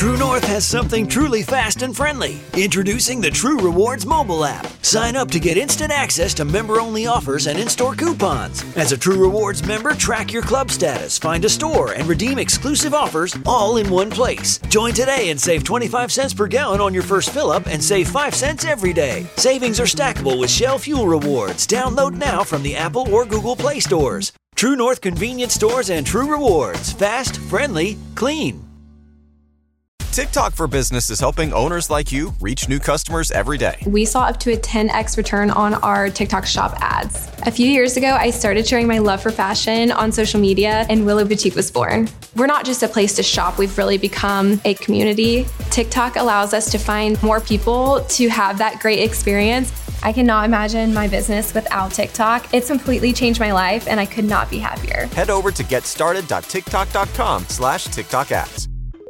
True North has something truly fast and friendly. Introducing the True Rewards mobile app. Sign up to get instant access to member-only offers and in-store coupons. As a True Rewards member, track your club status, find a store, and redeem exclusive offers all in one place. Join today and save 25 cents per gallon on your first fill-up and save 5 cents every day. Savings are stackable with Shell Fuel Rewards. Download now from the Apple or Google Play stores. True North convenience stores and True Rewards. Fast, friendly, clean. TikTok for Business is helping owners like you reach new customers every day. We saw up to a 10x return on our TikTok shop ads. A few years ago, I started sharing my love for fashion on social media, and Willow Boutique was born. We're not just a place to shop, we've really become a community. TikTok allows us to find more people to have that great experience. I cannot imagine my business without TikTok. It's completely changed my life, and I could not be happier. Head over to getstarted.tiktok.com/TikTok ads.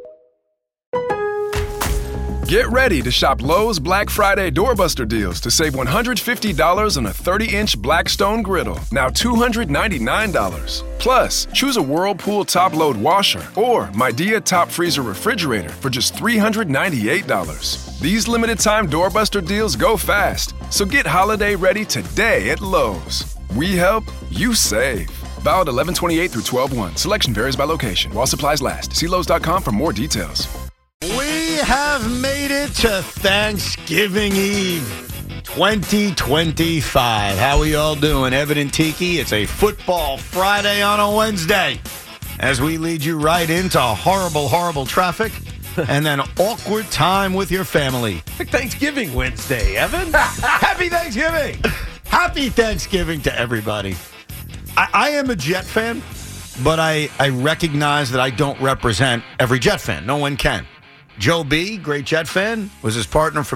Get ready to shop Lowe's Black Friday Doorbuster deals to save $150 on a 30-inch Blackstone griddle, now $299. Plus, choose a Whirlpool top-load washer or Midea top freezer refrigerator for just $398. These limited-time Doorbuster deals go fast, so get holiday ready today at Lowe's. We help, you save. Valid 11/28 through 12/1. Selection varies by location. While supplies last. See Lowe's.com for more details. We have made it to Thanksgiving Eve 2025. How are you all doing? Evan and Tiki, it's a football Friday on a Wednesday as we lead you right into horrible, horrible traffic and then awkward time with your family. Thanksgiving Wednesday, Evan. Happy Thanksgiving. Happy Thanksgiving to everybody. I am a Jet fan, but I recognize that I don't represent every Jet fan. No one can. Joe B., great Jet fan, I was his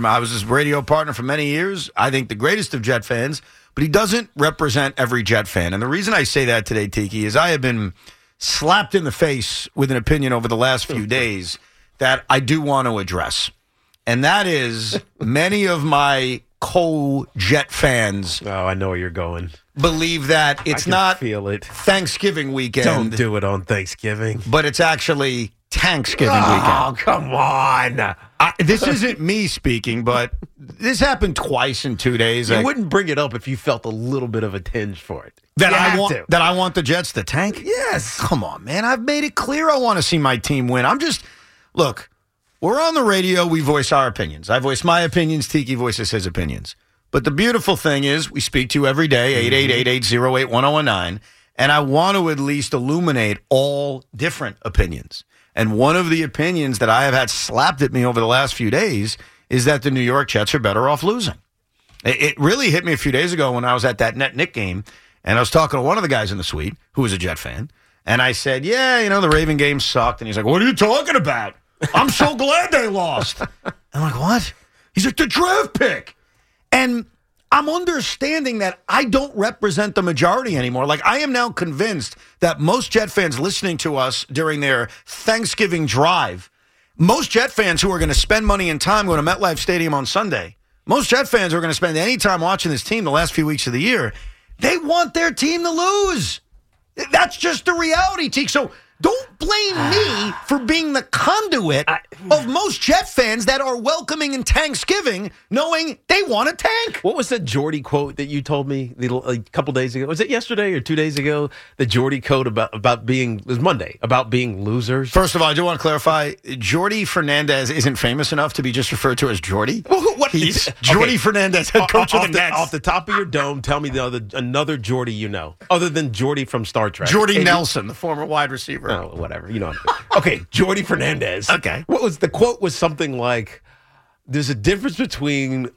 radio partner for many years. I think the greatest of Jet fans, but he doesn't represent every Jet fan. And the reason I say that today, Tiki, is I have been slapped in the face with an opinion over the last few days that I do want to address. And that is many of my co-Jet fans. Oh, I know where you're going. Believe that it's not feel it. Thanksgiving weekend. Don't do it on Thanksgiving. But it's actually Thanksgiving weekend. Oh, come on. This isn't me speaking, but this happened twice in 2 days. You wouldn't bring it up if you felt a little bit of a tinge for it. That I want the Jets to tank? Yes. Come on, man. I've made it clear I want to see my team win. Look, we're on the radio. We voice our opinions. I voice my opinions. Tiki voices his opinions. But the beautiful thing is we speak to you every day, 888-808-1019, and I want to at least illuminate all different opinions. And one of the opinions that I have had slapped at me over the last few days is that the New York Jets are better off losing. It really hit me a few days ago when I was at that Net-Nick game, and I was talking to one of the guys in the suite who was a Jet fan, and I said, the Raven game sucked. And he's like, what are you talking about? I'm so glad they lost. I'm like, what? He's like, the draft pick. And I'm understanding that I don't represent the majority anymore. Like, I am now convinced that most Jet fans listening to us during their Thanksgiving drive, most Jet fans who are going to spend money and time going to MetLife Stadium on Sunday, most Jet fans who are going to spend any time watching this team the last few weeks of the year, they want their team to lose. That's just the reality, Teak. So don't blame me for being the conduit of most Jet fans that are welcoming in Thanksgiving knowing they want to tank. What was that Jordy quote that you told me a couple days ago? Was it yesterday or 2 days ago? The Jordy quote about being, it was Monday, about being losers. First of all, I do want to clarify, Jordy Fernandez isn't famous enough to be just referred to as Jordy. He's Jordy Fernandez, head coach of the Nets. Off the top of your dome, tell me another Jordy you know, other than Jordy from Star Trek. Jordy Nelson, the former wide receiver. Oh, whatever. You know. Okay, Jordy Fernandez. Okay. The quote was something like, there's a difference between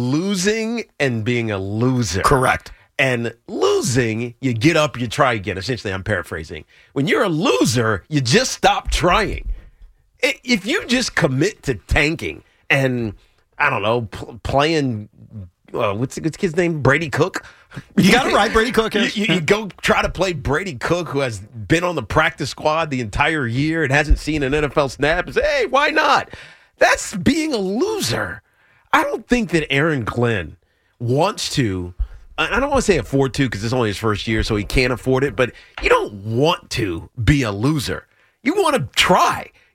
losing and being a loser. Correct. And losing, you get up, you try again. Essentially, I'm paraphrasing. When you're a loser, you just stop trying. If you just commit to tanking and, I don't know, playing, what's the kid's name? Brady Cook? You got it right, Brady Cook. You go try to play Brady Cook, who has been on the practice squad the entire year and hasn't seen an NFL snap, and say, hey, why not? That's being a loser. I don't think that Aaron Glenn wants to, I don't want to say afford to because it's only his first year, so he can't afford it, but you don't want to be a loser. You want to try.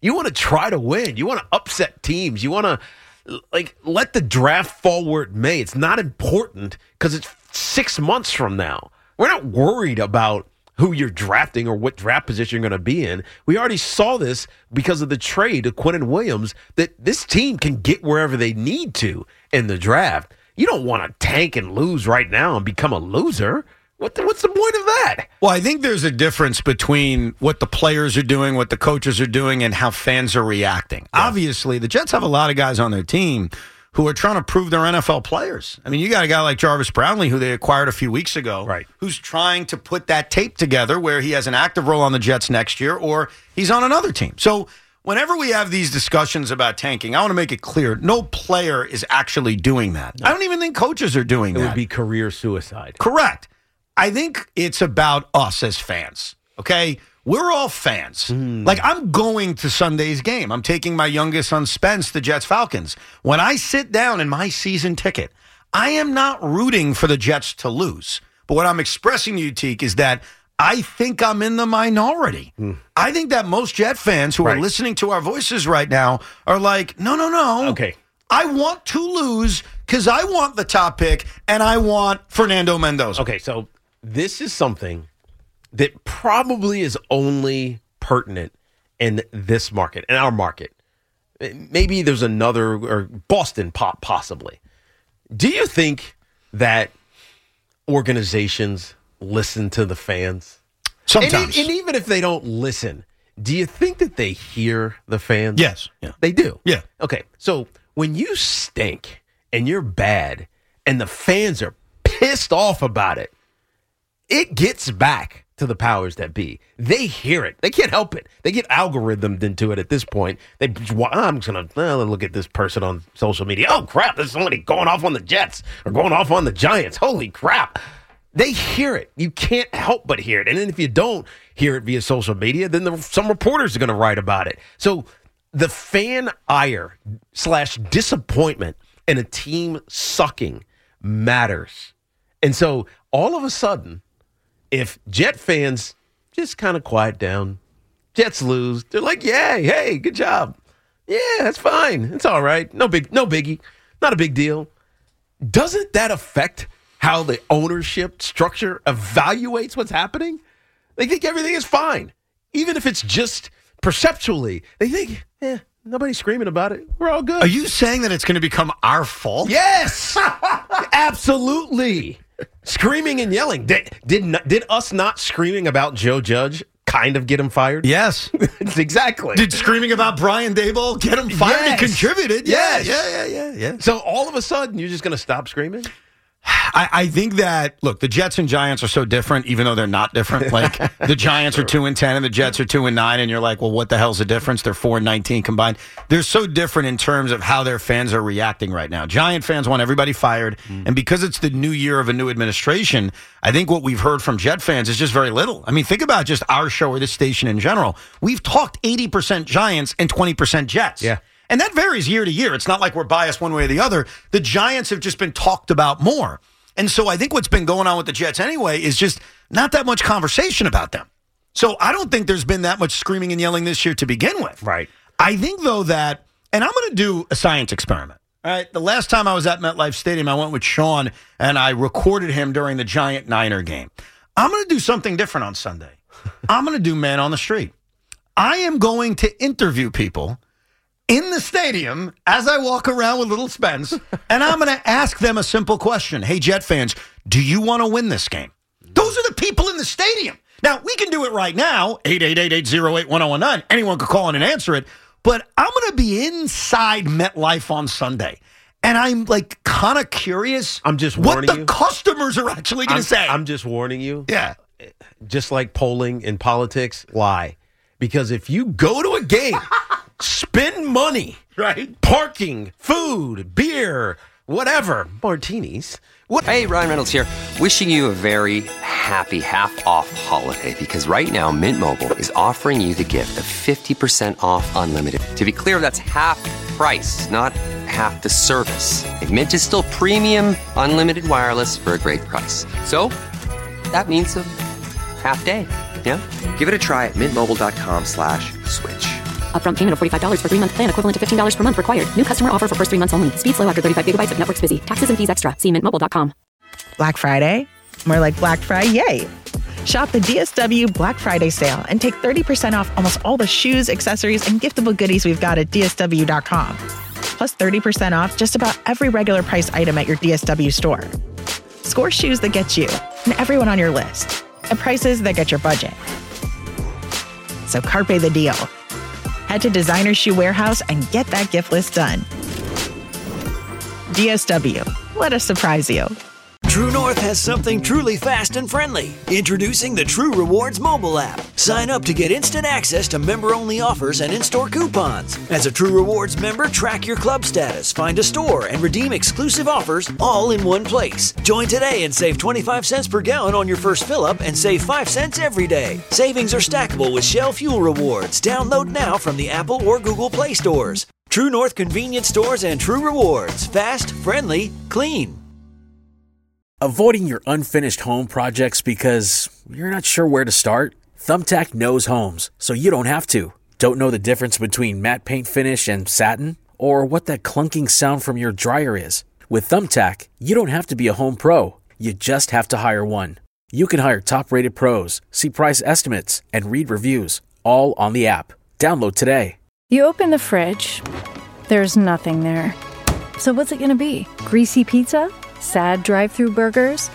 You want to try to win. You want to upset teams. You want to let the draft fall where it may. It's not important because it's 6 months from now. We're not worried about who you're drafting or what draft position you're going to be in. We already saw this because of the trade of Quinnen Williams, that this team can get wherever they need to in the draft. You don't want to tank and lose right now and become a loser. What's the point of that? Well, I think there's a difference between what the players are doing, what the coaches are doing, and how fans are reacting. Yeah. Obviously, the Jets have a lot of guys on their team who are trying to prove they're NFL players. I mean, you got a guy like Jarvis Brownlee, who they acquired a few weeks ago, right, who's trying to put that tape together where he has an active role on the Jets next year or he's on another team. So whenever we have these discussions about tanking, I want to make it clear, no player is actually doing that. No. I don't even think coaches are doing that. It would be career suicide. Correct. I think it's about us as fans, okay? We're all fans. Like, I'm going to Sunday's game. I'm taking my youngest son, Spence, to Jets-Falcons. When I sit down in my season ticket, I am not rooting for the Jets to lose. But what I'm expressing to you, Teak, is that I think I'm in the minority. I think that most Jet fans who are listening to our voices right now are like, no. Okay. I want to lose because I want the top pick and I want Fernando Mendoza. Okay, so this is something that probably is only pertinent in this market, in our market. Maybe there's another, or Boston possibly. Do you think that organizations listen to the fans? Sometimes. And even if they don't listen, do you think that they hear the fans? Yes. Yeah. They do? Yeah. Okay, so when you stink and you're bad and the fans are pissed off about it, it gets back to the powers that be. They hear it. They can't help it. They get algorithmed into it at this point. I'm just going to look at this person on social media. Oh, crap, there's somebody going off on the Jets or going off on the Giants. Holy crap. They hear it. You can't help but hear it. And then if you don't hear it via social media, then some reporters are going to write about it. So the fan ire / disappointment in a team sucking matters. And so all of a sudden, if Jet fans just kind of quiet down, Jets lose, they're like, yeah, hey, good job. Yeah, that's fine. It's all right. No biggie. Not a big deal. Doesn't that affect how the ownership structure evaluates what's happening? They think everything is fine. Even if it's just perceptually, they think, nobody's screaming about it. We're all good. Are you saying that it's going to become our fault? Yes, absolutely. Screaming and yelling. Did us not screaming about Joe Judge kind of get him fired? Yes. Exactly. Did screaming about Brian Daboll get him fired? Yes. He contributed. Yes. Yeah. So all of a sudden, you're just going to stop screaming? I think that, look, the Jets and Giants are so different, even though they're not different. Like, the Giants are 2-10 and the Jets are 2-9, and you're like, well, what the hell's the difference? They're 4-19 combined. They're so different in terms of how their fans are reacting right now. Giant fans want everybody fired, and because it's the new year of a new administration, I think what we've heard from Jet fans is just very little. I mean, think about just our show or this station in general. We've talked 80% Giants and 20% Jets. Yeah. And that varies year to year. It's not like we're biased one way or the other. The Giants have just been talked about more. And so I think what's been going on with the Jets anyway is just not that much conversation about them. So I don't think there's been that much screaming and yelling this year to begin with. Right. I think, though, that, and I'm going to do a science experiment. All right. The last time I was at MetLife Stadium, I went with Sean and I recorded him during the Giant-Niner game. I'm going to do something different on Sunday. I'm going to do Man on the Street. I am going to interview people in the stadium as I walk around with little Spence, and I'm going to ask them a simple question. Hey, Jet fans, do you want to win this game? Those are the people in the stadium. Now, we can do it right now, 888-808-1019. Anyone could call in and answer it, but I'm going to be inside MetLife on Sunday, and I'm like kind of curious I'm just what warning the customers are actually going to say. I'm just warning you. Yeah. Just like polling in politics, lie. Because if you go to a game, spend money, right? Parking, food, beer, whatever, martinis. Hey, Ryan Reynolds here, wishing you a very happy half-off holiday, because right now Mint Mobile is offering you the gift of 50% off unlimited. To be clear, that's half price, not half the service. And Mint is still premium unlimited wireless for a great price. So that means a half day. Yeah? Give it a try at mintmobile.com/switch. Upfront payment of $45 for 3-month plan equivalent to $15 per month required. New customer offer for first 3 months only. Speed slow after 35 gigabytes if network's busy. Taxes and fees extra. See mintmobile.com. Black Friday? More like Black Friday. Shop the DSW Black Friday sale and take 30% off almost all the shoes, accessories, and giftable goodies we've got at DSW.com. Plus 30% off just about every regular price item at your DSW store. Score shoes that get you and everyone on your list at prices that get your budget. So carpe the deal. Head to Designer Shoe Warehouse and get that gift list done. DSW. Let us surprise you. True North has something truly fast and friendly. Introducing the True Rewards mobile app. Sign up to get instant access to member-only offers and in-store coupons. As a True Rewards member, track your club status, find a store, and redeem exclusive offers all in one place. Join today and save 25 cents per gallon on your first fill-up and save 5 cents every day. Savings are stackable with Shell Fuel Rewards. Download now from the Apple or Google Play stores. True North convenience stores and True Rewards. Fast, friendly, clean. Avoiding your unfinished home projects because you're not sure where to start? Thumbtack knows homes, so you don't have to. Don't know the difference between matte paint finish and satin? Or what that clunking sound from your dryer is? With Thumbtack, you don't have to be a home pro. You just have to hire one. You can hire top-rated pros, see price estimates, and read reviews, all on the app. Download today. You open the fridge. There's nothing there. So what's it going to be? Greasy pizza? Sad drive-thru burgers?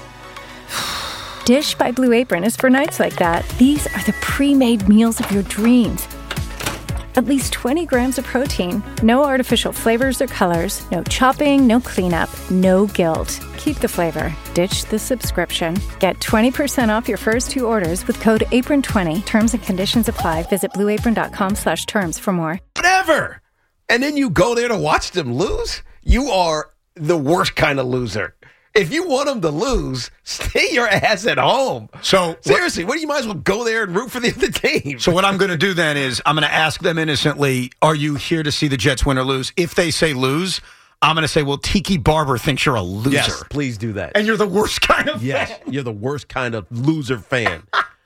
Dish by Blue Apron is for nights like that. These are the pre-made meals of your dreams. At least 20 grams of protein, no artificial flavors or colors, no chopping, no cleanup, no guilt. Keep the flavor. Ditch the subscription. Get 20% off your first 2 orders with code APRON20. Terms and conditions apply. Visit blueapron.com/terms for more. Whatever. And then you go there to watch them lose? You are the worst kind of loser. If you want them to lose, stay your ass at home. So seriously, what do you might as well go there and root for the other team? So what I'm going to do then is I'm going to ask them innocently, are you here to see the Jets win or lose? If they say lose, I'm going to say, well, Tiki Barber thinks you're a loser. Yes, please do that. And you're the worst kind of yes, fan. You're the worst kind of loser fan.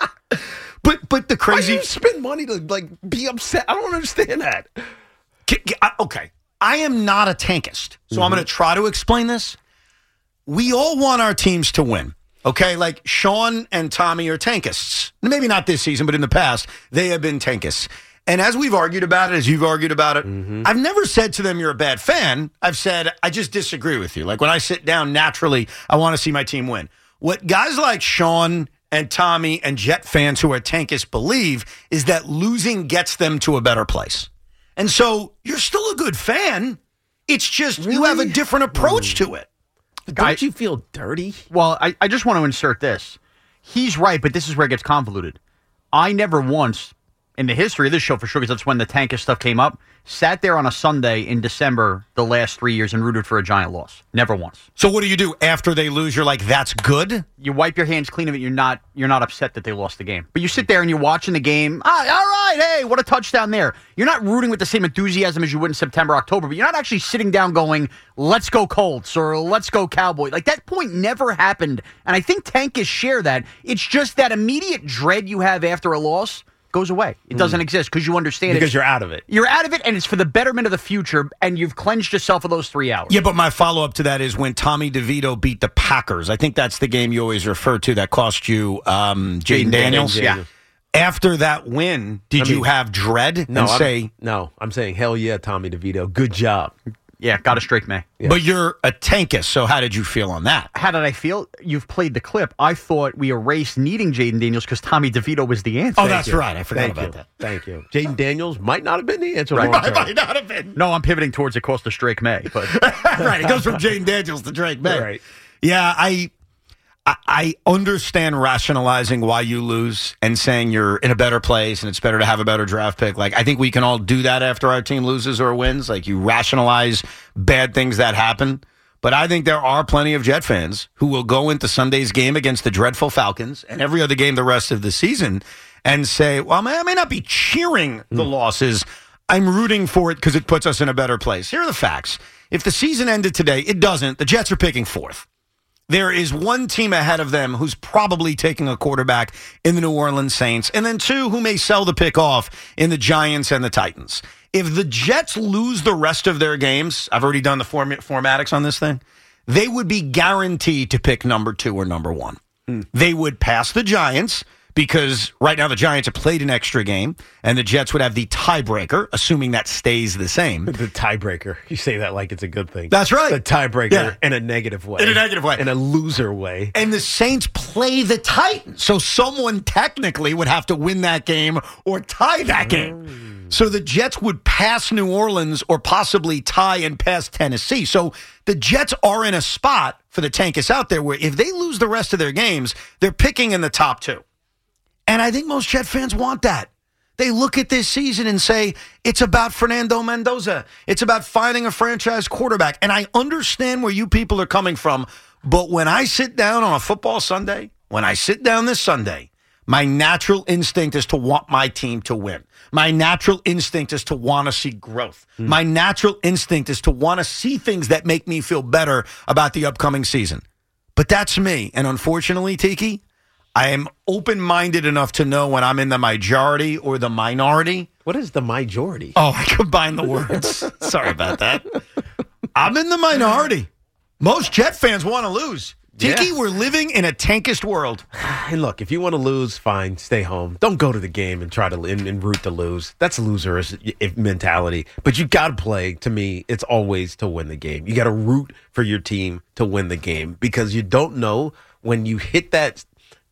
But the crazy... Why do you spend money to be upset? I don't understand that. Okay. I am not a tankist, so I'm going to try to explain this. We all want our teams to win, okay? Like Sean and Tommy are tankists. Maybe not this season, but in the past, they have been tankists. And as we've argued about it, as you've argued about it, I've never said to them, you're a bad fan. I've said, I just disagree with you. Like when I sit down, naturally, I want to see my team win. What guys like Sean and Tommy and Jet fans who are tankists believe is that losing gets them to a better place. And so you're still a good fan. It's just you have a different approach to it. Don't you feel dirty? Well, I just want to insert this. He's right, but this is where it gets convoluted. I never once, in the history of this show for sure, because that's when the tankish stuff came up, sat there on a Sunday in December the last 3 years and rooted for a Giant loss. Never once. So what do you do after they lose? You're like, that's good? You wipe your hands clean of it. You're not upset that they lost the game. But you sit there and you're watching the game. All right, hey, what a touchdown there. You're not rooting with the same enthusiasm as you would in September, October, but you're not actually sitting down going, let's go Colts or let's go Cowboys. Like that point never happened. And I think tankists share that. It's just that immediate dread you have after a loss goes away. It doesn't exist because you understand because you're out of it. You're out of it, and it's for the betterment of the future, and you've cleansed yourself of those 3 hours. Yeah, but my follow-up to that is when Tommy DeVito beat the Packers. I think that's the game you always refer to that cost you Jaden Daniels. Yeah. After that win, did you have dread No, and I'm saying, hell yeah, Tommy DeVito. Good job. Yeah, got a straight May. Yeah. But you're a tankist, so how did you feel on that? How did I feel? You've played the clip. I thought we erased needing Jaden Daniels because Tommy DeVito was the answer. Oh, that's right. I forgot about that. Thank you. Jaden Daniels might not have been the answer. Right. Might not have been. No, I'm pivoting towards it cost us Drake May. But right, it goes from Jaden Daniels to Drake May. Right. Yeah, I understand rationalizing why you lose and saying you're in a better place and it's better to have a better draft pick. Like, I think we can all do that after our team loses or wins. Like, you rationalize bad things that happen. But I think there are plenty of Jet fans who will go into Sunday's game against the dreadful Falcons and every other game the rest of the season and say, well, I may not be cheering the losses. I'm rooting for it because it puts us in a better place. Here are the facts. If the season ended today, it doesn't. The Jets are picking fourth. there is one team ahead of them who's probably taking a quarterback in the New Orleans Saints, and then two who may sell the pick off in the Giants and the Titans. If the Jets lose the rest of their games, I've already done the formatics on this thing, they would be guaranteed to pick number 2 or number 1. They would pass the Giants because right now the Giants have played an extra game, and the Jets would have the tiebreaker, assuming that stays the same. The tiebreaker. You say that like it's a good thing. That's right. The tiebreaker in a negative way. In a negative way. In a loser way. And the Saints play the Titans, so someone technically would have to win that game or tie that game. So the Jets would pass New Orleans or possibly tie and pass Tennessee. So the Jets are in a spot for the tankus out there where if they lose the rest of their games, they're picking in the top 2. And I think most Jet fans want that. They look at this season and say, it's about Fernando Mendoza. It's about finding a franchise quarterback. And I understand where you people are coming from. But when I sit down on a football Sunday, when I sit down this Sunday, my natural instinct is to want my team to win. My natural instinct is to want to see growth. My natural instinct is to want to see things that make me feel better about the upcoming season. But that's me. And unfortunately, Tiki, I am open-minded enough to know when I'm in the majority or the minority. What is the majority? Oh, I combined the words. Sorry about that. I'm in the minority. Most Jet fans want to lose. Tiki, we're living in a tankist world. And look, if you want to lose, fine, stay home. Don't go to the game and try to and root to lose. That's loser's mentality. But you got to play. To me, it's always to win the game. You got to root for your team to win the game because you don't know when you hit that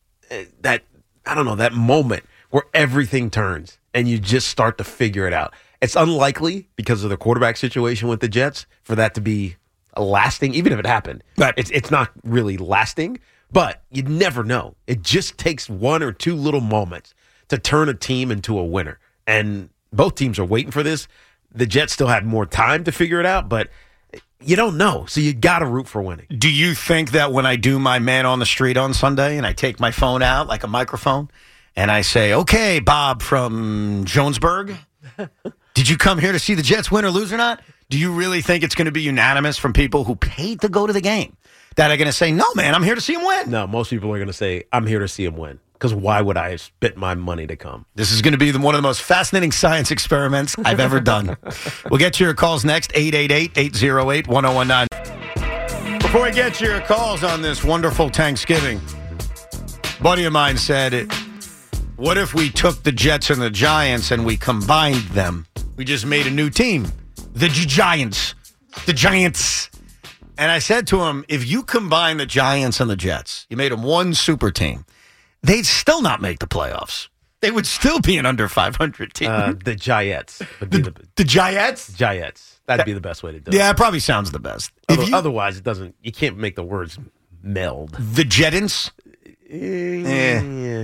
moment where everything turns and you just start to figure it out. It's unlikely because of the quarterback situation with the Jets for that to be lasting, even if it happened. Right. It's not really lasting, but you never know. It just takes one or two little moments to turn a team into a winner. And both teams are waiting for this. The Jets still have more time to figure it out, but you don't know, so you got to root for winning. Do you think that when I do my man on the street on Sunday and I take my phone out like a microphone and I say, okay, Bob from Jonesburg, did you come here to see the Jets win or lose or not? Do you really think it's going to be unanimous from people who paid to go to the game that are going to say, no, man, I'm here to see him win? No, most people are going to say, I'm here to see him win. Because why would I spend my money to come? This is going to be one of the most fascinating science experiments I've ever done. We'll get to your calls next, 888-808-1019. Before we get to your calls on this wonderful Thanksgiving, a buddy of mine said, what if we took the Jets and the Giants and we combined them? We just made a new team. The Giants. The Giants. And I said to him, if you combine the Giants and the Jets, you made them one super team, they'd still not make the playoffs. They would still be an under 500 team. The Giants. The Giants? Giants. That'd be the best way to do it. Yeah, it probably sounds the best. Otherwise, it doesn't. You can't make the words meld. The Jettins? Yeah,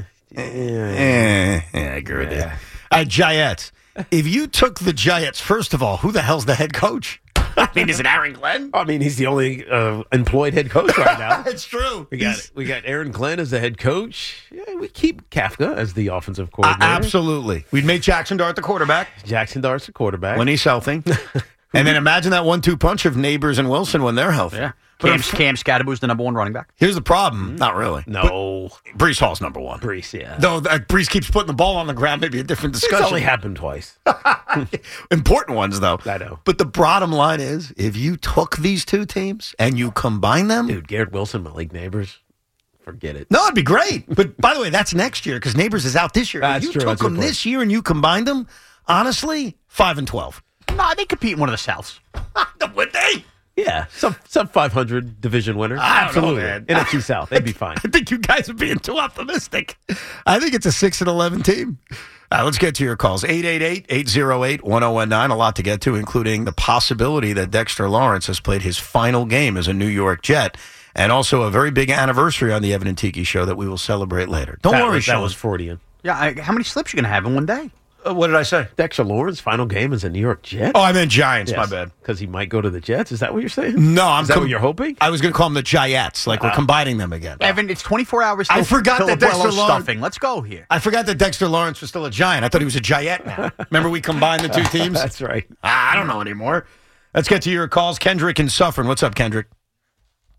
I agree with you. Giants. If you took the Giants, first of all, who the hell's the head coach? I mean, is it Aaron Glenn? I mean, he's the only employed head coach right now. It's true. We got Aaron Glenn as the head coach. Yeah, we keep Kafka as the offensive coordinator. Absolutely. We'd make Jackson Dart the quarterback. Jackson Dart's the quarterback. When he's healthy. And then imagine that 1-2 punch of Neighbors and Wilson when they're healthy. Yeah. Cam Scadaboo's the number one running back. Here's the problem. Not really. No. But Breece Hall's number one. Breece, yeah. Though Breece keeps putting the ball on the ground, maybe a different discussion. It's only happened twice. Important ones, though. I know. But the bottom line is, if you took these two teams and you combine them. Dude, Garrett Wilson, Malik Neighbors. Forget it. No, it'd be great. But by the way, that's next year because Neighbors is out this year. That's if you true. took them this year and you combined them, honestly, 5-12. No, they compete in one of the Souths. Would they? Yeah, some 500 division winner. Absolutely, man. NFC South, they'd be fine. I think you guys are being too optimistic. I think it's a 6-11 team. Let's get to your calls. 888-808-1019. A lot to get to, including the possibility that Dexter Lawrence has played his final game as a New York Jet, and also a very big anniversary on the Evan and Tiki show that we will celebrate later. Don't worry, Sean. That was 40. Yeah, how many slips you going to have in one day? What did I say? Dexter Lawrence's final game is a New York Jet? Oh, I meant Giants. Yes, my bad. Because he might go to the Jets? Is that what you're saying? No, Is that what you're hoping? I was going to call them the Giants, like we're combining them again. Evan, it's 24 hours till I forgot that Dexter Lawrence stuffing. Let's go here. I forgot that Dexter Lawrence was still a Giant. I thought he was a Giant now. Remember we combined the two teams? That's right. I don't know anymore. Let's get to your calls. Kendrick in Suffern. What's up, Kendrick?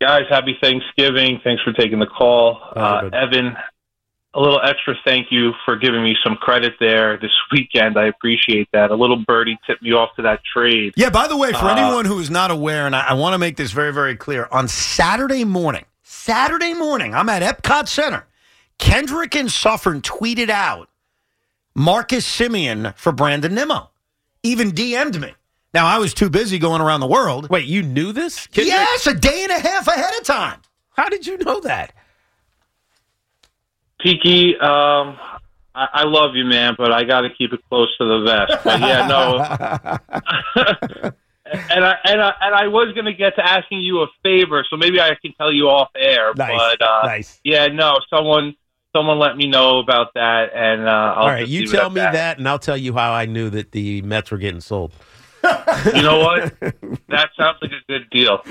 Guys, happy Thanksgiving. Thanks for taking the call. Evan, a little extra thank you for giving me some credit there this weekend. I appreciate that. A little birdie tipped me off to that trade. Yeah, by the way, for anyone who is not aware, and I want to make this very, very clear, on Saturday morning, I'm at Epcot Center. Kendrick and Suffern tweeted out Marcus Simeon for Brandon Nimmo. Even DM'd me. Now, I was too busy going around the world. Wait, you knew this? Kendrick? Yes, a day and a half ahead of time. How did you know that? Tiki, I love you, man, but I got to keep it close to the vest. But yeah, no. and I was going to get to asking you a favor, so maybe I can tell you off air. Nice. But nice. Yeah, no. Someone let me know about that, and I'll. All right, you tell me that, and I'll tell you how I knew that the Mets were getting sold. You know what? That sounds like a good deal.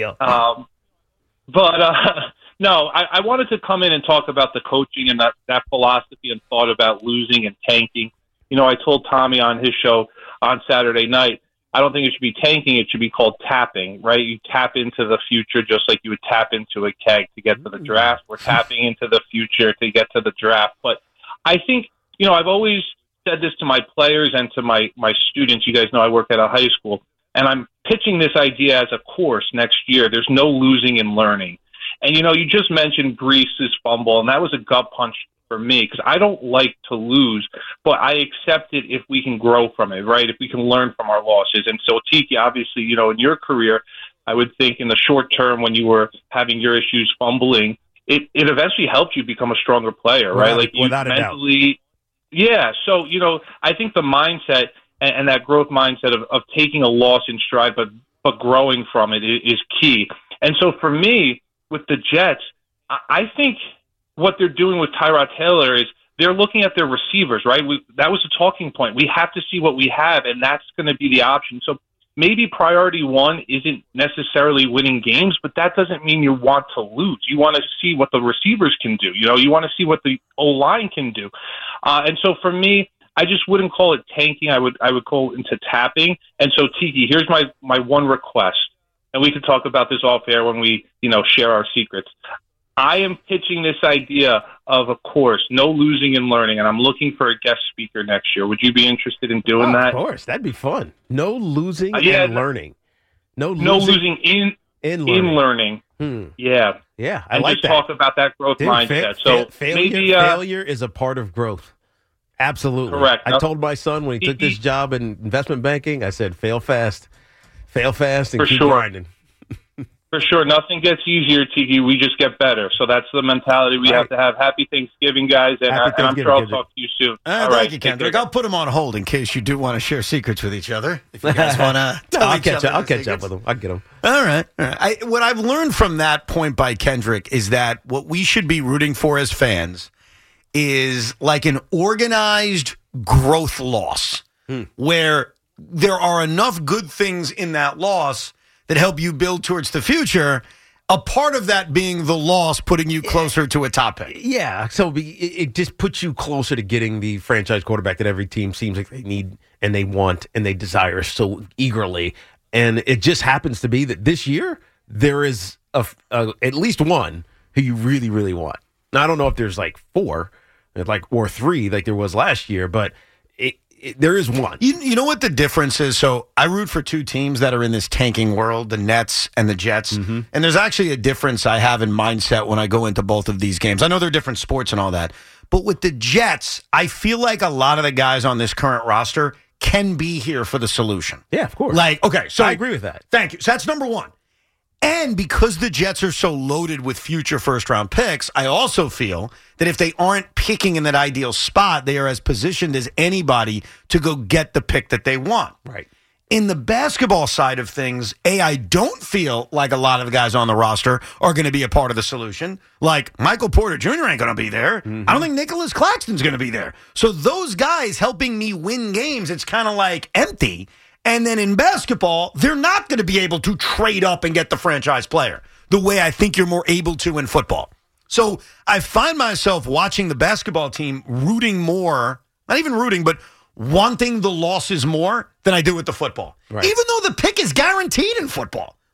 No, I wanted to come in and talk about the coaching and that philosophy and thought about losing and tanking. You know, I told Tommy on his show on Saturday night, I don't think it should be tanking. It should be called tapping, right? You tap into the future just like you would tap into a keg to get to the draft. We're tapping into the future to get to the draft. But I think, you know, I've always said this to my players and to my students. You guys know I work at a high school, and I'm pitching this idea as a course next year. There's no losing and learning. And, you know, you just mentioned Breece's fumble, and that was a gut punch for me because I don't like to lose, but I accept it if we can grow from it, right? If we can learn from our losses. And so, Tiki, obviously, you know, in your career, I would think in the short term when you were having your issues fumbling, it eventually helped you become a stronger player, right? Like you mentally. Yeah. So, you know, I think the mindset and that growth mindset of taking a loss in stride, but growing from it is key. And so for me, with the Jets, I think what they're doing with Tyrod Taylor is they're looking at their receivers, right? That was a talking point. We have to see what we have, and that's going to be the option. So maybe priority one isn't necessarily winning games, but that doesn't mean you want to lose. You want to see what the receivers can do. You know, you want to see what the O-line can do. And so for me, I just wouldn't call it tanking. I would call it into tapping. And so, Tiki, here's my one request. And we can talk about this off air when we, you know, share our secrets. I am pitching this idea of a course, no losing and learning, and I'm looking for a guest speaker next year. Would you be interested in doing that? Of course, that'd be fun. No losing and learning. No losing in learning. Yeah, I like that. Talk about that growth mindset. Failure is a part of growth. Absolutely, correct. I told my son when he took this job in investment banking, I said, "Fail fast, and keep grinding." For sure. Nothing gets easier, Tiki. We just get better. So that's the mentality we have to have. Happy Thanksgiving, guys. And I'm sure I'll talk to you soon. Thank you, Kendrick. I'll put him on hold in case you do want to share secrets with each other. If you guys want to I'll catch up with him. I'll get him. All right. What I've learned from that point by Kendrick is that what we should be rooting for as fans is like an organized growth loss where there are enough good things in that loss that help you build towards the future, a part of that being the loss putting you closer to a top pick. Yeah, so it just puts you closer to getting the franchise quarterback that every team seems like they need and they want and they desire so eagerly. And it just happens to be that this year there is at least one who you really, really want. Now, I don't know if there's like four or three like there was last year, but there is one. You know what the difference is? So I root for two teams that are in this tanking world, the Nets and the Jets. Mm-hmm. And there's actually a difference I have in mindset when I go into both of these games. I know they're different sports and all that. But with the Jets, I feel like a lot of the guys on this current roster can be here for the solution. Yeah, of course. So I agree with that. Thank you. So that's number one. And because the Jets are so loaded with future first-round picks, I also feel that if they aren't picking in that ideal spot, they are as positioned as anybody to go get the pick that they want. Right. In the basketball side of things, I don't feel like a lot of the guys on the roster are going to be a part of the solution. Like Michael Porter Jr. ain't going to be there. Mm-hmm. I don't think Nicholas Claxton's going to be there. So those guys helping me win games, it's kind of like empty. And then in basketball, they're not going to be able to trade up and get the franchise player the way I think you're more able to in football. So I find myself watching the basketball team rooting more, not even rooting, but wanting the losses more than I do with the football. Right. Even though the pick is guaranteed in football.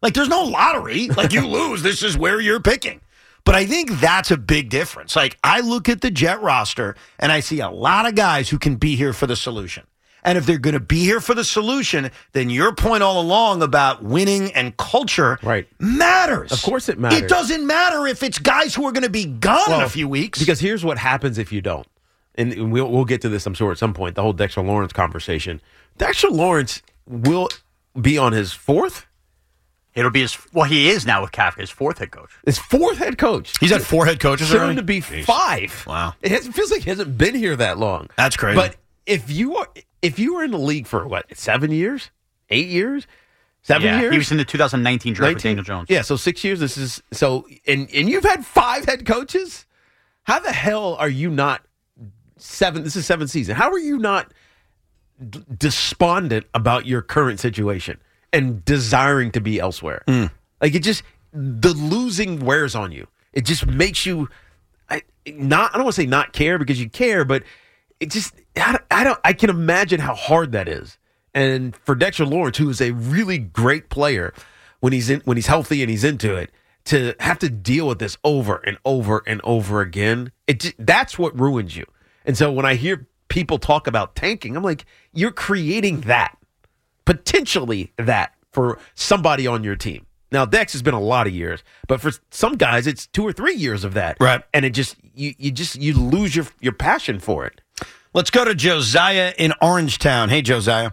Like, there's no lottery. Like, you lose, this is where you're picking. But I think that's a big difference. Like, I look at the Jet roster, and I see a lot of guys who can be here for the solution. And if they're going to be here for the solution, then your point all along about winning and culture matters. Of course it matters. It doesn't matter if it's guys who are going to be gone in a few weeks. Because here's what happens if you don't. And we'll get to this, I'm sure, at some point, the whole Dexter Lawrence conversation. Dexter Lawrence will be on his fourth? It'll be he is now with Kafka, his fourth head coach. His fourth head coach. He's had 4 head coaches soon already? to be 5. Wow. It feels like he hasn't been here that long. That's crazy. But if you were in the league for, 7 years? 8 years? 7 years? He was in the 2019 draft with Daniel Jones. Yeah, so 6 years. This is and you've had 5 head coaches? How the hell are you not 7? This is 7th season. How are you not despondent about your current situation and desiring to be elsewhere? Like, the losing wears on you. It just makes you I don't want to say not care, because you care, but it just I can imagine how hard that is. And for Dexter Lawrence, who is a really great player when he's healthy and he's into it, to have to deal with this over and over and over again, that's what ruins you. And so when I hear people talk about tanking, I'm like, you're creating that, potentially that, for somebody on your team. Now, Dex has been a lot of years, but for some guys, it's 2 or 3 years of that. Right. And it you lose your passion for it. Let's go to Josiah in Orangetown. Hey, Josiah.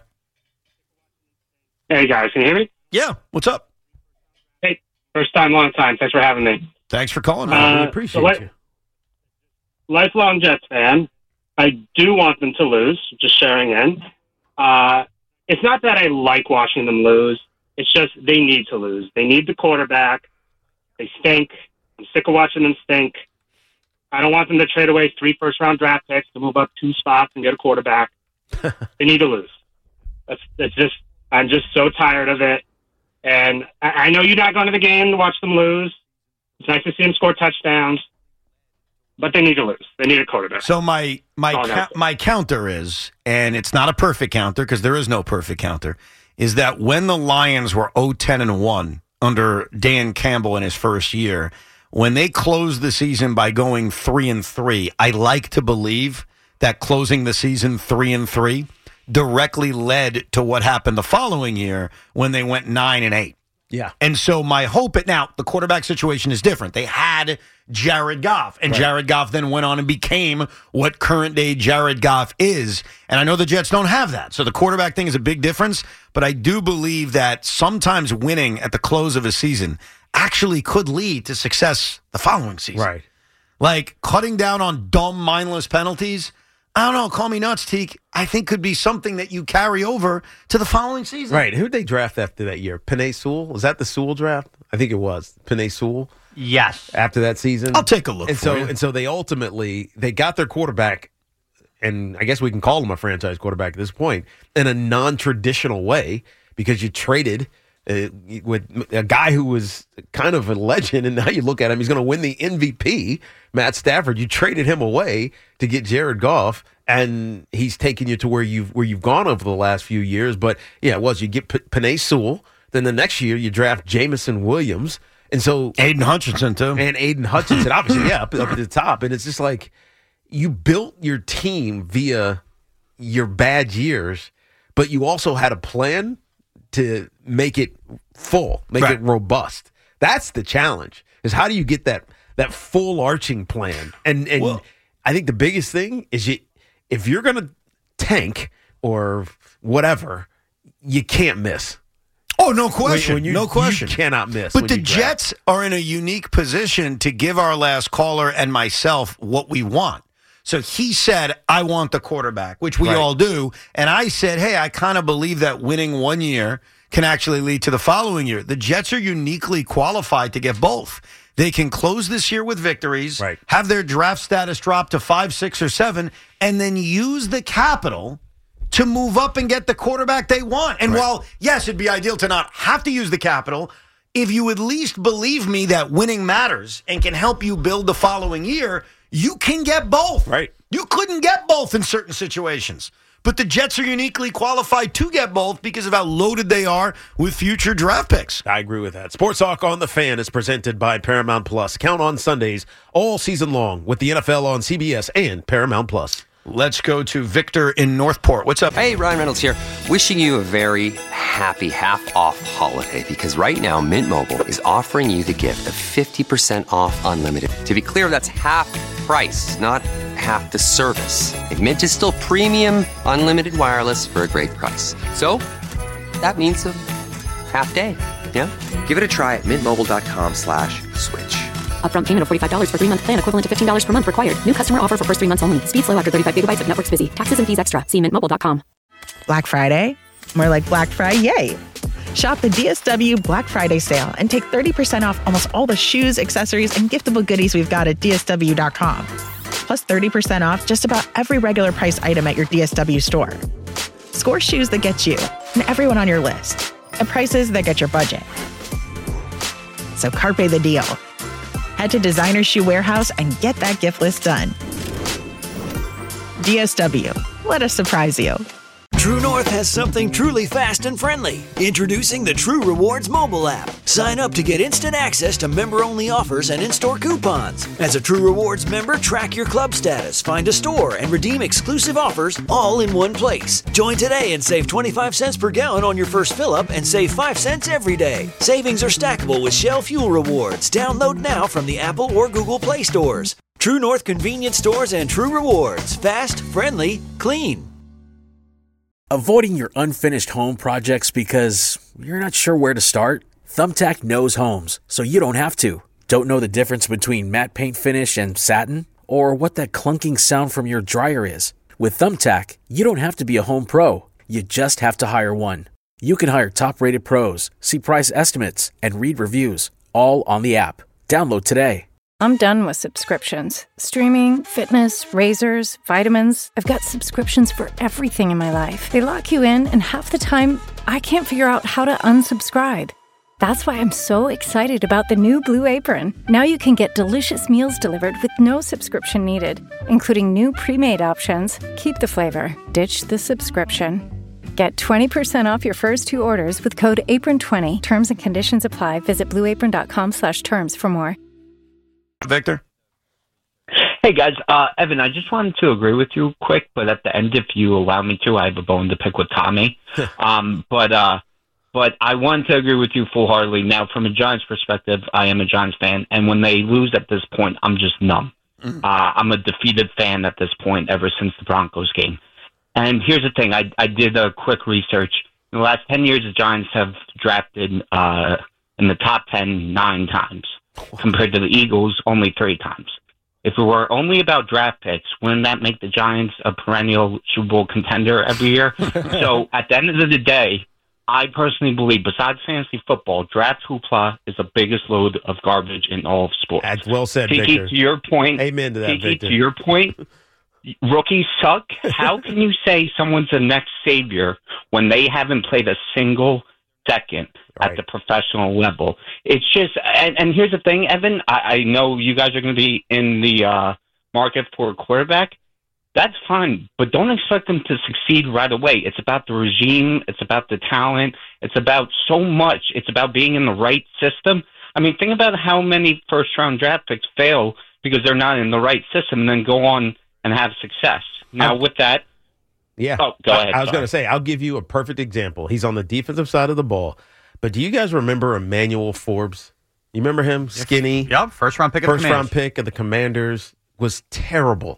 Hey, guys. Can you hear me? Yeah. What's up? Hey, first time, long time. Thanks for having me. Thanks for calling. We appreciate you. Lifelong Jets fan. I do want them to lose, just sharing in. It's not that I like watching them lose. It's just they need to lose. They need the quarterback. They stink. I'm sick of watching them stink. I don't want them to trade away 3 first-round draft picks to move up 2 spots and get a quarterback. They need to lose. I'm just so tired of it. And I know you're not going to the game to watch them lose. It's nice to see them score touchdowns. But they need to lose. They need a quarterback. So my counter is, and it's not a perfect counter because there is no perfect counter, is that when the Lions were 0-10-1 under Dan Campbell in his first year, when they closed the season by going 3-3, I like to believe that closing the season 3-3 directly led to what happened the following year when they went 9-8. Yeah. And so my hope now, the quarterback situation is different. They had Jared Goff, and Jared Goff then went on and became what current day Jared Goff is. And I know the Jets don't have that. So the quarterback thing is a big difference, but I do believe that sometimes winning at the close of a season actually could lead to success the following season. Right. Like cutting down on dumb, mindless penalties. I don't know, call me nuts, Teak. I think could be something that you carry over to the following season. Right. Who'd they draft after that year? Penei Sewell? Was that the Sewell draft? I think it was. Penei Sewell? Yes. After that season? I'll take a look and for you. And so they ultimately, they got their quarterback, and I guess we can call him a franchise quarterback at this point, in a non-traditional way, because you traded with a guy who was kind of a legend, and now you look at him, he's going to win the MVP, Matt Stafford. You traded him away to get Jared Goff, and he's taken you to where you've gone over the last few years. But yeah, you get Penei Sewell, then the next year you draft Jameson Williams, and so Aiden Hutchinson too, and Aiden Hutchinson, obviously, up at the top, and it's just like you built your team via your bad years, but you also had a plan to make it full, make it robust. That's the challenge, is how do you get that full arching plan? And I think the biggest thing is if you're going to tank or whatever, you can't miss. Oh, no question. No question. You cannot miss. But the Jets are in a unique position to give our last caller and myself what we want. So he said, I want the quarterback, which we all do. And I said, hey, I kind of believe that winning one year can actually lead to the following year. The Jets are uniquely qualified to get both. They can close this year with victories, have their draft status drop to 5, 6, or 7, and then use the capital to move up and get the quarterback they want. And while, yes, it'd be ideal to not have to use the capital, if you at least believe me that winning matters and can help you build the following year, you can get both. Right. You couldn't get both in certain situations. But the Jets are uniquely qualified to get both because of how loaded they are with future draft picks. I agree with that. Sports Talk on the Fan is presented by Paramount Plus. Count on Sundays all season long with the NFL on CBS and Paramount Plus. Let's go to Victor in Northport. What's up? Hey, Ryan Reynolds here. Wishing you a very happy half-off holiday because right now Mint Mobile is offering you the gift of 50% off unlimited. To be clear, that's half price, not half the service. Like, Mint is still premium unlimited wireless for a great price. So that means a half day. Yeah? Give it a try at mintmobile.com/switch. Upfront payment of $45 for 3-month plan, equivalent to $15 per month required. New customer offer for first 3 months only. Speed slow after 35 gigabytes if network's busy. Taxes and fees extra. See mintmobile.com. Black Friday? More like Black Friday. Shop the DSW Black Friday sale and take 30% off almost all the shoes, accessories, and giftable goodies we've got at DSW.com. Plus 30% off just about every regular price item at your DSW store. Score shoes that get you and everyone on your list at prices that get your budget. So carpe the deal. Head to Designer Shoe Warehouse and get that gift list done. DSW. Let us surprise you. True North has something truly fast and friendly. Introducing the True Rewards mobile app. Sign up to get instant access to member-only offers and in-store coupons. As a True Rewards member, track your club status, find a store, and redeem exclusive offers all in one place. Join today and save 25 cents per gallon on your first fill-up and save 5 cents every day. Savings are stackable with Shell Fuel Rewards. Download now from the Apple or Google Play stores. True North convenience stores and True Rewards. Fast, friendly, clean. Avoiding your unfinished home projects because you're not sure where to start? Thumbtack knows homes, so you don't have to. Don't know the difference between matte paint finish and satin? Or what that clunking sound from your dryer is? With Thumbtack, you don't have to be a home pro. You just have to hire one. You can hire top-rated pros, see price estimates, and read reviews, all on the app. Download today. I'm done with subscriptions. Streaming, fitness, razors, vitamins. I've got subscriptions for everything in my life. They lock you in, and half the time, I can't figure out how to unsubscribe. That's why I'm so excited about the new Blue Apron. Now you can get delicious meals delivered with no subscription needed, including new pre-made options. Keep the flavor, ditch the subscription. Get 20% off your first 2 orders with code APRON20. Terms and conditions apply. Visit blueapron.com/terms for more. Victor? Hey, guys. Evan, I just wanted to agree with you quick, but at the end, if you allow me to, I have a bone to pick with Tommy. But I wanted to agree with you full-heartedly. Now, from a Giants perspective, I am a Giants fan, and when they lose at this point, I'm just numb. I'm a defeated fan at this point ever since the Broncos game. And here's the thing. I did a quick research. In the last 10 years, the Giants have drafted in the top 10 9 times. Compared to the Eagles, only 3 times. If it were only about draft picks, wouldn't that make the Giants a perennial Super Bowl contender every year? So at the end of the day, I personally believe, besides fantasy football, draft hoopla is the biggest load of garbage in all of sports. That's well said, Tiki, Victor. to your point, Amen to that, Tiki, Victor. to your point, rookies suck. How can you say someone's the next savior when they haven't played a single second at the professional level? It's just, and here's the thing, Evan, I know you guys are going to be in the market for a quarterback. That's fine, but don't expect them to succeed right away. It's about the regime. It's about the talent. It's about so much. It's about being in the right system. I mean, think about how many first-round draft picks fail because they're not in the right system and then go on and have success. Now, with that, yeah. Oh, go ahead. I was going to say, I'll give you a perfect example. He's on the defensive side of the ball. But do you guys remember Emmanuel Forbes? You remember him? Skinny. Yep, first-round pick of the Commanders. First-round pick of the Commanders. Was terrible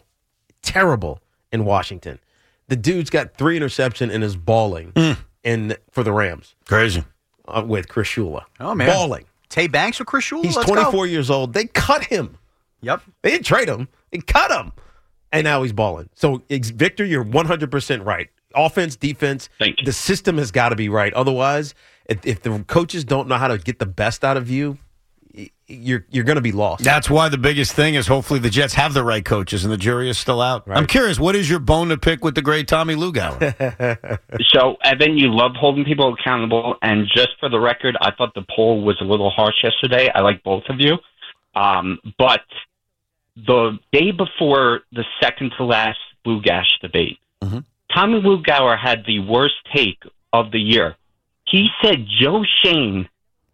in Washington. The dude's got 3 interceptions and is balling for the Rams. Crazy. With Chris Shula. Oh, man. Balling. Tay Banks with Chris Shula? He's Let's 24 go. years old. They cut him. Yep. They didn't trade him. They cut him. And now he's balling. So, Victor, you're 100% right. Offense, defense, the system has got to be right. Otherwise, if the coaches don't know how to get the best out of you, you're going to be lost. That's why the biggest thing is hopefully the Jets have the right coaches and the jury is still out. Right. I'm curious, what is your bone to pick with the great Tommy Lugauer? So, Evan, you love holding people accountable, and just for the record, I thought the poll was a little harsh yesterday. I like both of you. But the day before the second-to-last Blue Gash debate, Tommy Lugauer had the worst take of the year. He said Joe Shane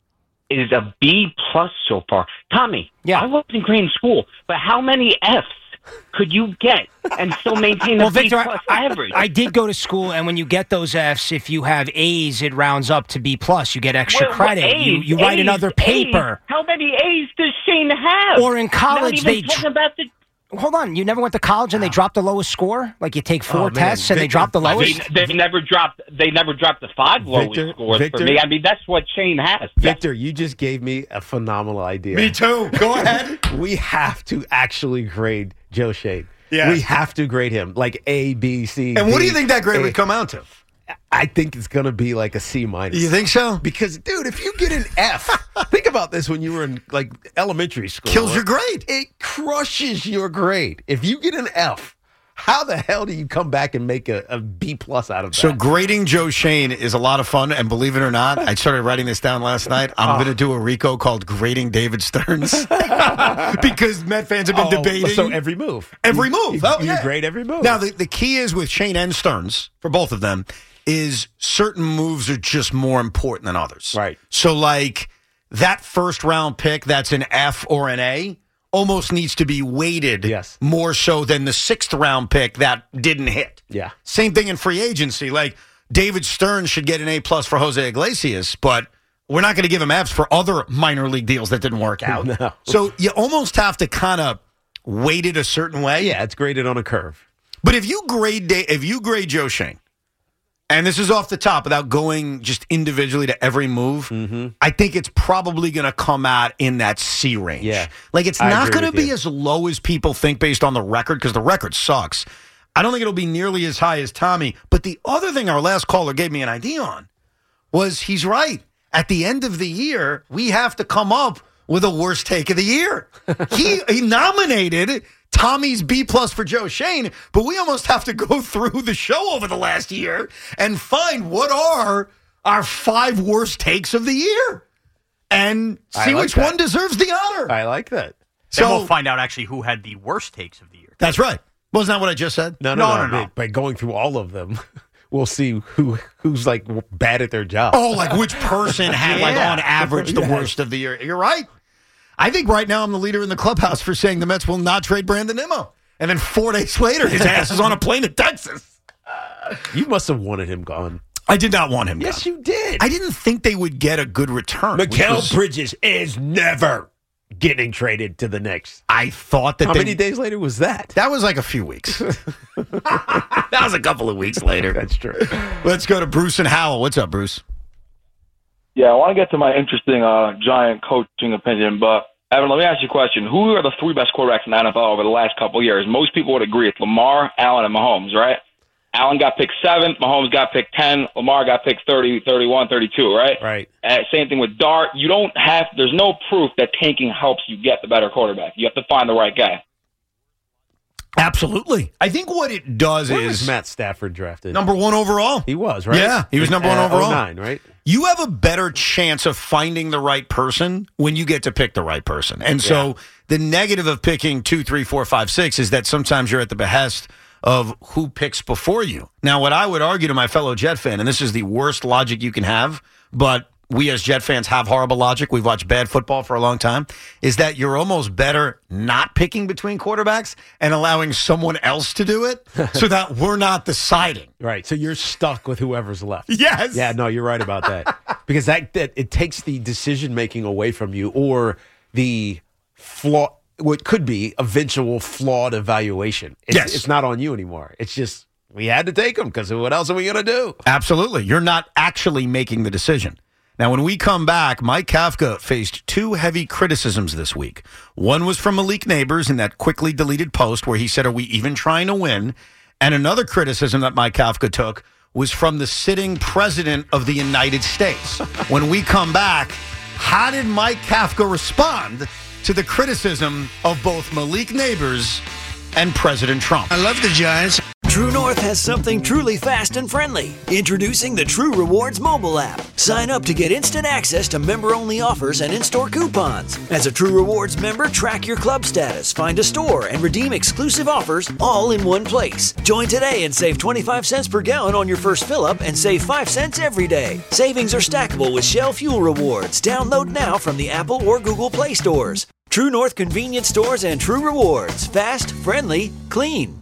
is a B+ so far. Tommy, I wasn't great in school, but how many Fs could you get and still maintain a B+ average? I did go to school, and when you get those Fs, if you have A's, it rounds up to B+. You get extra credit. A's, you write another paper. A's. How many A's does Shane have? Or in college, Not even talking about the. Hold on, you never went to college and they dropped the lowest score? Like you take 4 tests and they drop the lowest? They never dropped the 5 lowest scores for me. I mean, that's what Shane has. Victor, you just gave me a phenomenal idea. Me too. Go ahead. We have to actually grade Joe Shane. Yeah. We have to grade him like A, B, C. And D, what do you think that grade would come out to? I think it's going to be like a C-. You think so? Because, dude, if you get an F, think about this when you were in like elementary school. Kills your grade. It crushes your grade. If you get an F, how the hell do you come back and make a B+ out of that? So grading Joe Shane is a lot of fun, and believe it or not, I started writing this down last night. I'm going to do a RICO called Grading David Stearns because Met fans have been debating. So every move. Every move. You grade every move. Now, the key is with Shane and Stearns, for both of them, is certain moves are just more important than others. Right. So, like, that first-round pick that's an F or an A almost needs to be weighted more so than the 6th-round pick that didn't hit. Yeah. Same thing in free agency. Like, David Stearns should get an A+ for Jose Iglesias, but we're not going to give him Fs for other minor league deals that didn't work out. No. So you almost have to kind of weight it a certain way. Yeah, it's graded on a curve. But if you grade Joe Shane, and this is off the top without going just individually to every move, I think it's probably going to come out in that C range. Yeah. Like, it's not going to be as low as people think based on the record, because the record sucks. I don't think it'll be nearly as high as Tommy. But the other thing our last caller gave me an idea on was he's right. At the end of the year, we have to come up with a worst take of the year. He nominated Tommy's B+ for Joe Shane, but we almost have to go through the show over the last year and find what are our 5 worst takes of the year and see which one deserves the honor. I like that. So then we'll find out actually who had the worst takes of the year. That's right. Wasn't that what I just said? No. By going through all of them, we'll see who's like bad at their job. Oh, like which person had like on average the worst of the year. You're right. I think right now I'm the leader in the clubhouse for saying the Mets will not trade Brandon Nimmo. And then 4 days later, his ass is on a plane to Texas. You must have wanted him gone. I did not want him gone. Yes, you did. I didn't think they would get a good return. Mikal Bridges is never getting traded to the Knicks. I thought that. How many days later was that? That was like a few weeks. That was a couple of weeks later. That's true. Let's go to Bruce and Howell. What's up, Bruce? Yeah, I want to get to my interesting Giant coaching opinion, but Evan, let me ask you a question. Who are the 3 best quarterbacks in the NFL over the last couple of years? Most people would agree it's Lamar, Allen, and Mahomes, right? Allen got picked 7th, Mahomes got picked 10, Lamar got picked 30, 31, 32, right? Right. Same thing with Dart. There's no proof that tanking helps you get the better quarterback. You have to find the right guy. Absolutely. I think what it does Where is was Matt Stafford drafted? number 1 overall. He was, right? Yeah, he was number 1 overall. 09, right? You have a better chance of finding the right person when you get to pick the right person. And so the negative of picking 2, 3, 4, 5, 6 is that sometimes you're at the behest of who picks before you. Now, what I would argue to my fellow Jet fan, and this is the worst logic you can have, but we as Jet fans have horrible logic. We've watched bad football for a long time, is that you're almost better not picking between quarterbacks and allowing someone else to do it so that we're not deciding. Right. So you're stuck with whoever's left. Yes. Yeah, no, you're right about that. Because that it takes the decision-making away from you, or the flaw, what could be eventual flawed evaluation. It's not on you anymore. It's just, we had to take them because what else are we going to do? Absolutely. You're not actually making the decision. Now, when we come back, Mike Kafka faced 2 heavy criticisms this week. One was from Malik Neighbors in that quickly deleted post where he said, "Are we even trying to win?" And another criticism that Mike Kafka took was from the sitting president of the United States. When we come back, how did Mike Kafka respond to the criticism of both Malik Neighbors and President Trump? I love the Giants. True North has something truly fast and friendly. Introducing the True Rewards mobile app. Sign up to get instant access to member-only offers and in-store coupons. As a True Rewards member, track your club status, find a store, and redeem exclusive offers all in one place. Join today and save 25 cents per gallon on your first fill-up and save 5 cents every day. Savings are stackable with Shell Fuel Rewards. Download now from the Apple or Google Play stores. True North convenience stores and True Rewards. Fast, friendly, clean.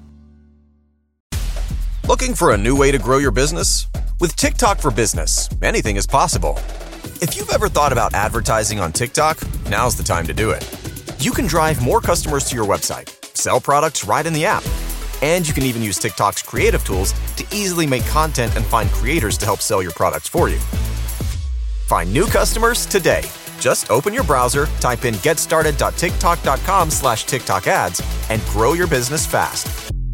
Looking for a new way to grow your business? With TikTok for Business, anything is possible. If you've ever thought about advertising on TikTok, now's the time to do it. You can drive more customers to your website, sell products right in the app, and you can even use TikTok's creative tools to easily make content and find creators to help sell your products for you. Find new customers today. Just open your browser, type in getstarted.tiktok.com/TikTok ads, and grow your business fast.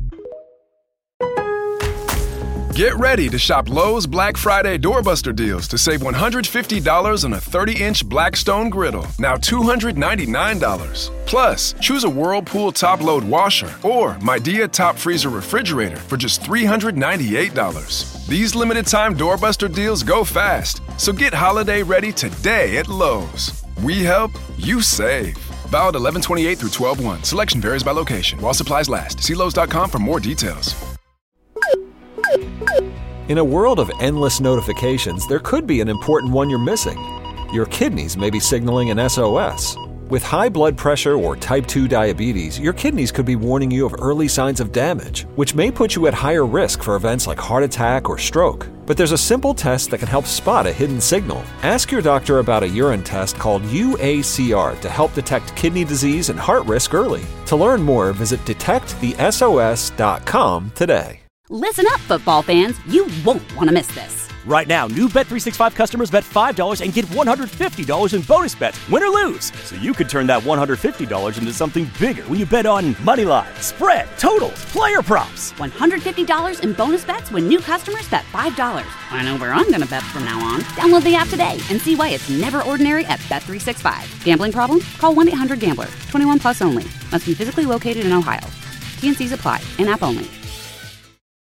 Get ready to shop Lowe's Black Friday doorbuster deals to save $150 on a 30-inch Blackstone griddle, now $299. Plus, choose a Whirlpool top-load washer or Midea top freezer refrigerator for just $398. These limited-time doorbuster deals go fast, so get holiday ready today at Lowe's. We help, you save. Valid 11/28 through 12/1. Selection varies by location. While supplies last. See Lowe's.com for more details. In a world of endless notifications, there could be an important one you're missing. Your kidneys may be signaling an SOS. With high blood pressure or type 2 diabetes, your kidneys could be warning you of early signs of damage, which may put you at higher risk for events like heart attack or stroke. But there's a simple test that can help spot a hidden signal. Ask your doctor about a urine test called UACR to help detect kidney disease and heart risk early. To learn more, visit detectthesos.com today. Listen up, football fans. You won't want to miss this. Right now, new Bet365 customers bet $5 and get $150 in bonus bets, win or lose. So you could turn that $150 into something bigger when you bet on money line, spread, totals, player props. $150 in bonus bets when new customers bet $5. I know where I'm going to bet from now on. Download the app today and see why it's never ordinary at Bet365. Gambling problem? Call 1-800-GAMBLER. 21 plus only. Must be physically located in Ohio. T&Cs apply. In-app only.